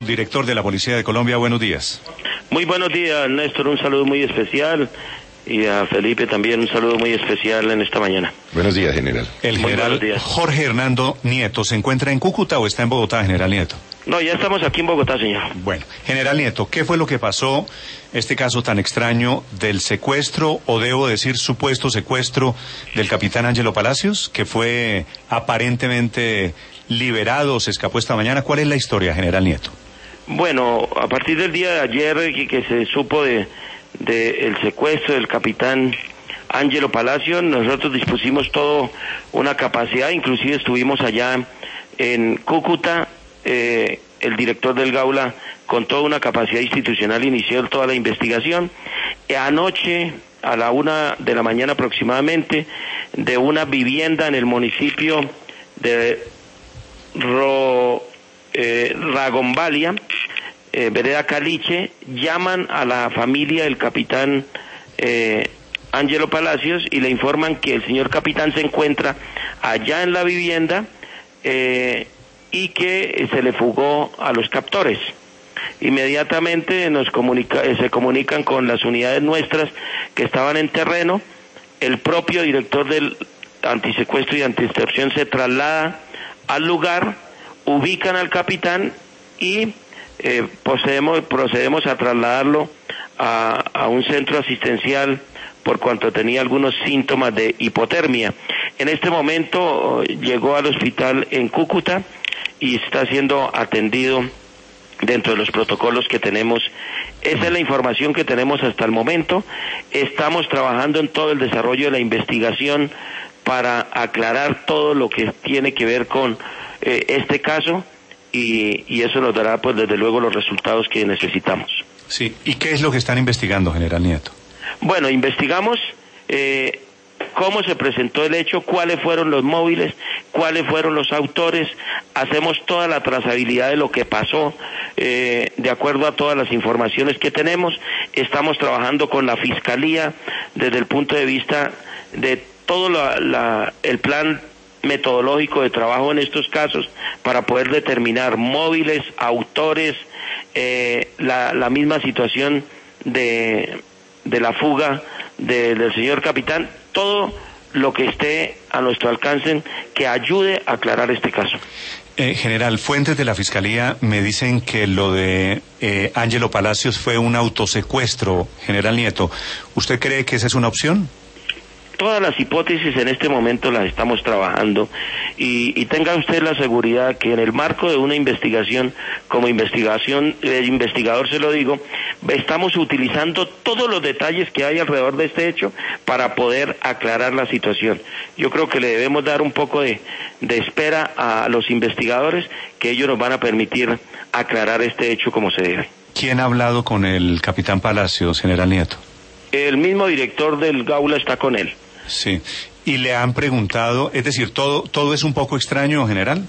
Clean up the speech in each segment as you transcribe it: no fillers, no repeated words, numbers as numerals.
Director de la Policía de Colombia, buenos días. Muy buenos días, Néstor, un saludo muy especial, y a Felipe también un saludo muy especial en esta mañana. Buenos días, general. El general Jorge Hernando Nieto, ¿se encuentra en Cúcuta o está en Bogotá, general Nieto? No, ya estamos aquí en Bogotá, señor. Bueno, general Nieto, ¿qué fue lo que pasó, este caso tan extraño del secuestro, o debo decir supuesto secuestro, del capitán Ángelo Palacios, que fue aparentemente liberado, se escapó esta mañana? ¿Cuál es la historia, general Nieto? Bueno, a partir del día de ayer que se supo de el secuestro del capitán Ángelo Palacios, nosotros dispusimos toda una capacidad, inclusive estuvimos allá en Cúcuta, el director del Gaula con toda una capacidad institucional inició toda la investigación. Anoche a la 1 de la mañana aproximadamente, de una vivienda en el municipio de Ragombalia, vereda Caliche, llaman a la familia del capitán Ángelo Palacios y le informan que el señor capitán se encuentra allá en la vivienda y que se le fugó a los captores. Inmediatamente se comunican con las unidades nuestras que estaban en terreno. El propio director del antisecuestro y antiextorsión se traslada al lugar, ubican al capitán y procedemos a trasladarlo a un centro asistencial por cuanto tenía algunos síntomas de hipotermia. En este momento llegó al hospital en Cúcuta y está siendo atendido dentro de los protocolos que tenemos. Esa es la información que tenemos hasta el momento. Estamos trabajando en todo el desarrollo de la investigación para aclarar todo lo que tiene que ver con este caso y eso nos dará pues desde luego los resultados que necesitamos. Sí, ¿y qué es lo que están investigando, general Nieto? Bueno, investigamos cómo se presentó el hecho, cuáles fueron los móviles, cuáles fueron los autores, hacemos toda la trazabilidad de lo que pasó, de acuerdo a todas las informaciones que tenemos. Estamos trabajando con la Fiscalía desde el punto de vista de todo el plan metodológico de trabajo en estos casos para poder determinar móviles, autores, la misma situación de la fuga del señor capitán, todo lo que esté a nuestro alcance que ayude a aclarar este caso. General, fuentes de la Fiscalía me dicen que lo de Ángelo Palacios fue un autosecuestro, general Nieto. ¿Usted cree que esa es una opción? Todas las hipótesis en este momento las estamos trabajando y tenga usted la seguridad que en el marco de una investigación, como investigador se lo digo, estamos utilizando todos los detalles que hay alrededor de este hecho para poder aclarar la situación. Yo creo que le debemos dar un poco de espera a los investigadores, que ellos nos van a permitir aclarar este hecho como se debe. ¿Quién ha hablado con el capitán Palacios, general Nieto? El mismo director del Gaula está con él. Sí, y le han preguntado, es decir, todo es un poco extraño, general.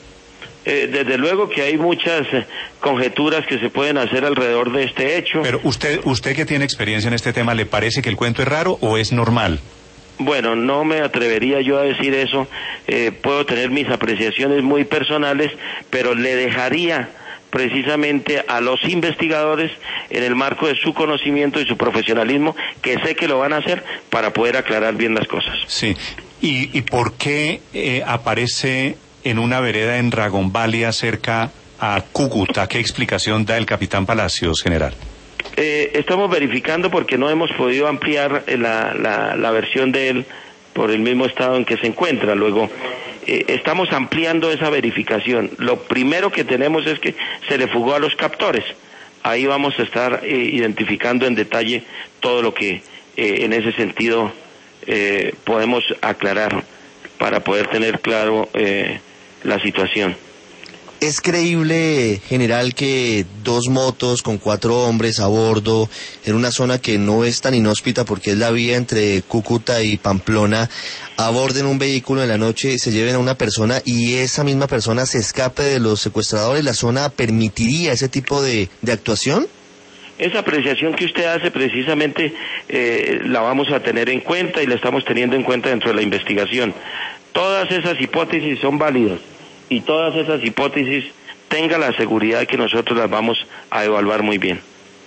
Desde luego que hay muchas conjeturas que se pueden hacer alrededor de este hecho. Pero usted que tiene experiencia en este tema, ¿le parece que el cuento es raro o es normal? Bueno, no me atrevería yo a decir eso, puedo tener mis apreciaciones muy personales, pero le dejaría precisamente a los investigadores en el marco de su conocimiento y su profesionalismo, que sé que lo van a hacer para poder aclarar bien las cosas. Sí, ¿y por qué aparece en una vereda en Ragombalia cerca a Cúcuta? ¿Qué explicación da el capitán Palacios, general? Estamos verificando porque no hemos podido ampliar la versión de él por el mismo estado en que se encuentra. Luego estamos ampliando esa verificación. Lo primero que tenemos es que se le fugó a los captores. Ahí vamos a estar identificando en detalle todo lo que en ese sentido podemos aclarar para poder tener claro la situación. ¿Es creíble, general, que 2 motos con 4 hombres a bordo en una zona que no es tan inhóspita porque es la vía entre Cúcuta y Pamplona, aborden un vehículo en la noche, se lleven a una persona y esa misma persona se escape de los secuestradores? ¿La zona permitiría ese tipo de actuación? Esa apreciación que usted hace precisamente la vamos a tener en cuenta y la estamos teniendo en cuenta dentro de la investigación. Todas esas hipótesis son válidas y todas esas hipótesis tenga la seguridad de que nosotros las vamos a evaluar muy bien.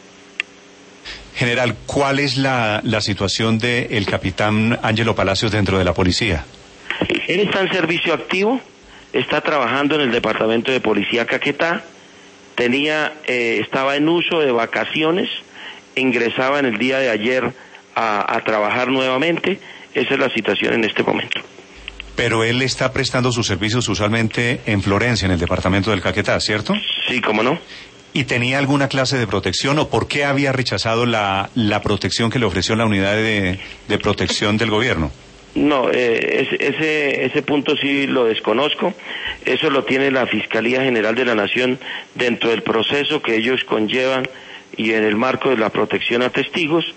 General, ¿cuál es la situación del capitán Ángelo Palacios dentro de la policía? Él está en servicio activo, está trabajando en el departamento de policía Caquetá, estaba en uso de vacaciones, ingresaba en el día de ayer a trabajar nuevamente. Esa es la situación en este momento. Pero él está prestando sus servicios usualmente en Florencia, en el departamento del Caquetá, ¿cierto? Sí, cómo no. ¿Y tenía alguna clase de protección o por qué había rechazado la protección que le ofreció la unidad de protección del gobierno? No, ese punto sí lo desconozco. Eso lo tiene la Fiscalía General de la Nación dentro del proceso que ellos conllevan y en el marco de la protección a testigos.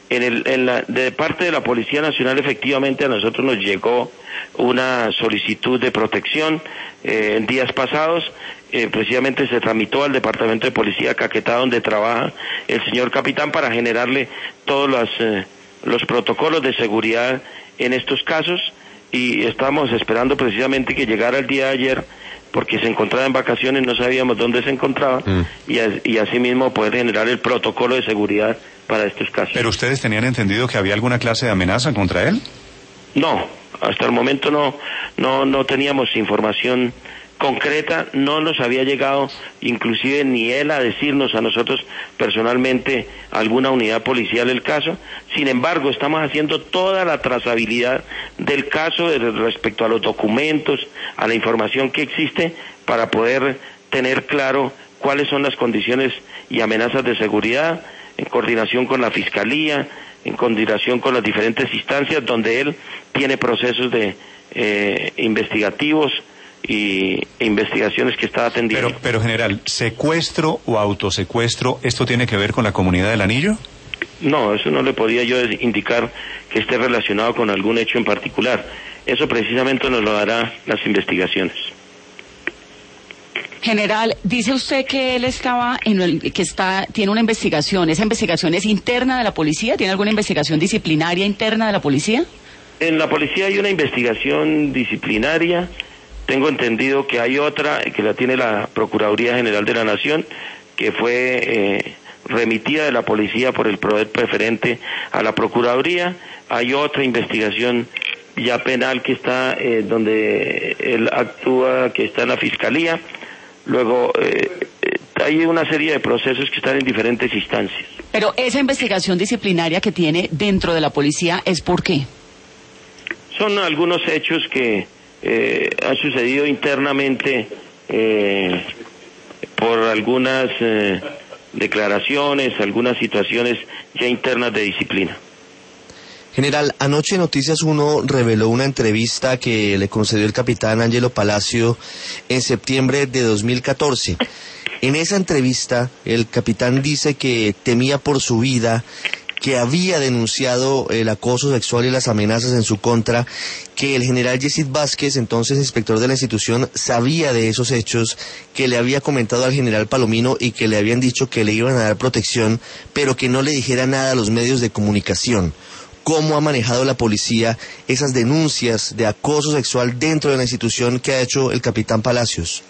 De parte de la Policía Nacional, efectivamente a nosotros nos llegó una solicitud de protección en días pasados. Precisamente se tramitó al Departamento de Policía Caquetá, donde trabaja el señor capitán, para generarle todos los protocolos de seguridad en estos casos, y estamos esperando precisamente que llegara el día de ayer, porque se encontraba en vacaciones, no sabíamos dónde se encontraba, y asimismo poder generar el protocolo de seguridad para estos casos. ¿Pero ustedes tenían entendido que había alguna clase de amenaza contra él? No, hasta el momento no teníamos información concreta, no nos había llegado inclusive ni él a decirnos a nosotros personalmente alguna unidad policial el caso. Sin embargo, estamos haciendo toda la trazabilidad del caso respecto a los documentos, a la información que existe, para poder tener claro cuáles son las condiciones y amenazas de seguridad, en coordinación con la Fiscalía, en coordinación con las diferentes instancias donde él tiene procesos de investigativos y investigaciones que está atendiendo. Pero general, ¿secuestro o autosecuestro, esto tiene que ver con la comunidad del Anillo? No, eso no le podía yo indicar que esté relacionado con algún hecho en particular. Eso precisamente nos lo dará las investigaciones. General, dice usted que él tiene una investigación. ¿Esa investigación es interna de la policía? ¿Tiene alguna investigación disciplinaria interna de la policía? En la policía hay una investigación disciplinaria. Tengo entendido que hay otra que la tiene la Procuraduría General de la Nación, que fue remitida de la policía por el PRODET preferente a la Procuraduría. Hay otra investigación ya penal que está donde él actúa, que está en la Fiscalía. Luego hay una serie de procesos que están en diferentes instancias. Pero esa investigación disciplinaria que tiene dentro de la policía, ¿es por qué? Son algunos hechos que han sucedido internamente por algunas declaraciones, algunas situaciones ya internas de disciplina. General, anoche Noticias 1 reveló una entrevista que le concedió el capitán Ángelo Palacio en septiembre de 2014. En esa entrevista, el capitán dice que temía por su vida, que había denunciado el acoso sexual y las amenazas en su contra, que el general Yesid Vázquez, entonces inspector de la institución, sabía de esos hechos, que le había comentado al general Palomino y que le habían dicho que le iban a dar protección, pero que no le dijera nada a los medios de comunicación. ¿Cómo ha manejado la policía esas denuncias de acoso sexual dentro de la institución que ha hecho el capitán Palacios?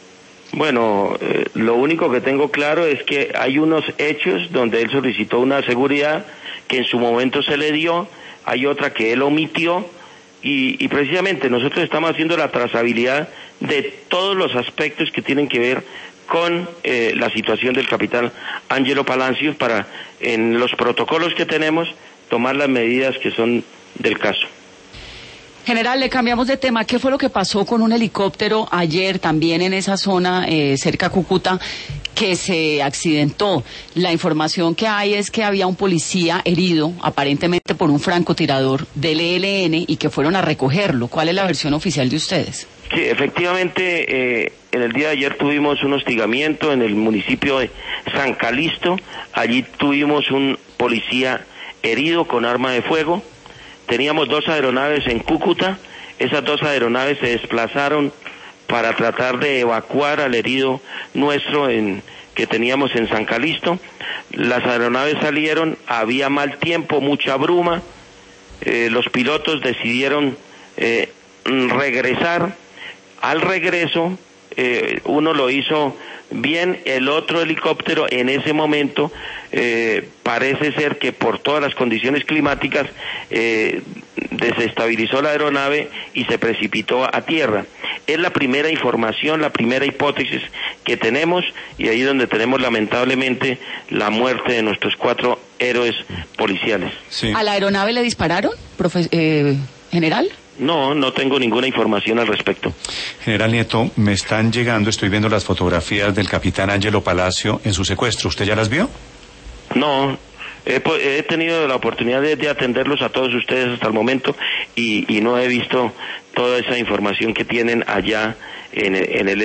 Bueno, lo único que tengo claro es que hay unos hechos donde él solicitó una seguridad que en su momento se le dio, hay otra que él omitió, y precisamente nosotros estamos haciendo la trazabilidad de todos los aspectos que tienen que ver con la situación del capitán Ángelo Palacios, para en los protocolos que tenemos tomar las medidas que son del caso. General, le cambiamos de tema. ¿Qué fue lo que pasó con un helicóptero ayer también en esa zona cerca a Cúcuta que se accidentó? La información que hay es que había un policía herido, aparentemente por un francotirador del ELN, y que fueron a recogerlo. ¿Cuál es la versión oficial de ustedes? Sí, efectivamente, en el día de ayer tuvimos un hostigamiento en el municipio de San Calixto. Allí tuvimos un policía herido con arma de fuego. Teníamos 2 aeronaves en Cúcuta. Esas 2 aeronaves se desplazaron para tratar de evacuar al herido nuestro que teníamos en San Calixto. Las aeronaves salieron, había mal tiempo, mucha bruma. Los pilotos decidieron regresar. Al regreso uno lo hizo bien, el otro helicóptero en ese momento parece ser que por todas las condiciones climáticas desestabilizó la aeronave y se precipitó a tierra. Es la primera información, la primera hipótesis que tenemos, y ahí donde tenemos lamentablemente la muerte de nuestros 4 héroes policiales. Sí. ¿A la aeronave le dispararon, general? No, no tengo ninguna información al respecto. General Nieto, me están llegando, estoy viendo las fotografías del capitán Ángelo Palacio en su secuestro. ¿Usted ya las vio? No, he tenido la oportunidad de atenderlos a todos ustedes hasta el momento y no he visto toda esa información que tienen allá en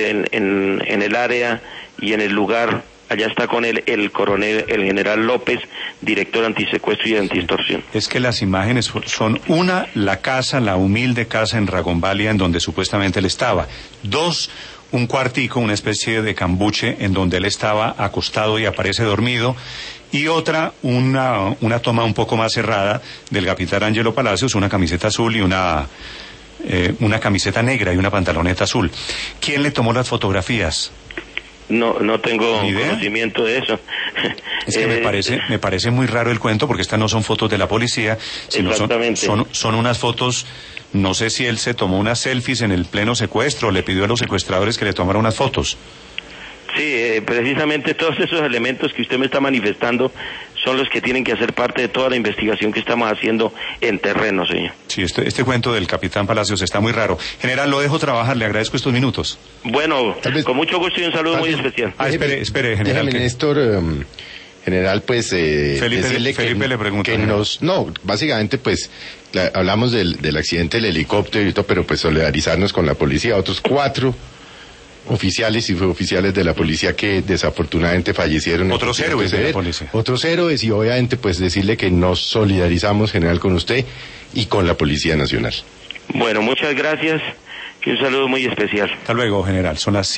el área y en el lugar. Allá está con el general López, director antisecuestro y antiextorsión. Es que las imágenes son: una, la casa, la humilde casa en Ragonvalia en donde supuestamente él estaba; 2, un cuartico, una especie de cambuche en donde él estaba acostado y aparece dormido; y otra, una toma un poco más cerrada del capitán Ángelo Palacios, una camiseta azul y una camiseta negra y una pantaloneta azul. ¿Quién le tomó las fotografías? No tengo conocimiento de eso. Es que me parece muy raro el cuento, porque estas no son fotos de la policía, sino son unas fotos. No sé si él se tomó unas selfies en el pleno secuestro, o le pidió a los secuestradores que le tomaran unas fotos. Sí, precisamente todos esos elementos que usted me está manifestando son los que tienen que hacer parte de toda la investigación que estamos haciendo en terreno, señor. Sí, este cuento del capitán Palacios está muy raro. General, lo dejo trabajar, le agradezco estos minutos. Bueno, con mucho gusto y un saludo muy especial. Espere, general. Déjame, Néstor, general, pues, Felipe le pregunta. Básicamente, pues, hablamos del accidente del helicóptero y todo, pero pues solidarizarnos con la policía, otros 4 oficiales y suboficiales de la policía que desafortunadamente fallecieron. Otros héroes de la policía. Otros héroes, y obviamente pues decirle que nos solidarizamos, general, con usted y con la Policía Nacional. Bueno, muchas gracias y un saludo muy especial. Hasta luego, general. Son las